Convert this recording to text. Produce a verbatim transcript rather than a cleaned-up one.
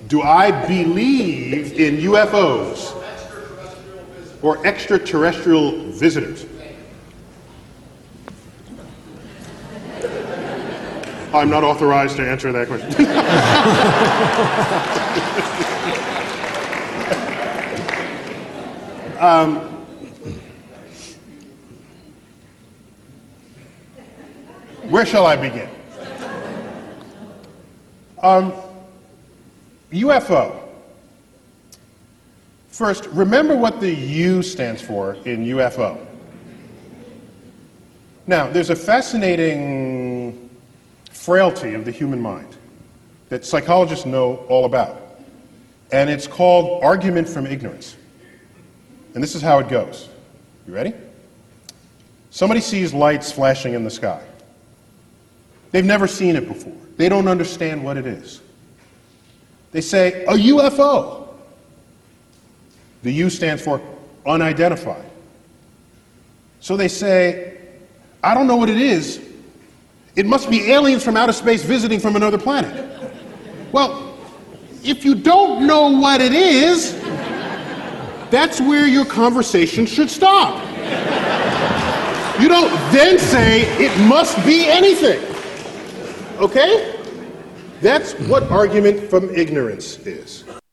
Do I believe in U F Os or extraterrestrial visitors? I'm not authorized to answer that question. um, where shall I begin? Um, U F O. First, remember what the U stands for in U F O. Now, there's a fascinating frailty of the human mind that psychologists know all about, and it's called argument from ignorance. And this is how it goes. You ready? Somebody sees lights flashing in the sky. They've never seen it before. They don't understand what it is. They say, a U F O. The U stands for unidentified. So they say, I don't know what it is. It must be aliens from outer space visiting from another planet. Well, if you don't know what it is, that's where your conversation should stop. You don't then say, it must be anything. Okay? That's what argument from ignorance is.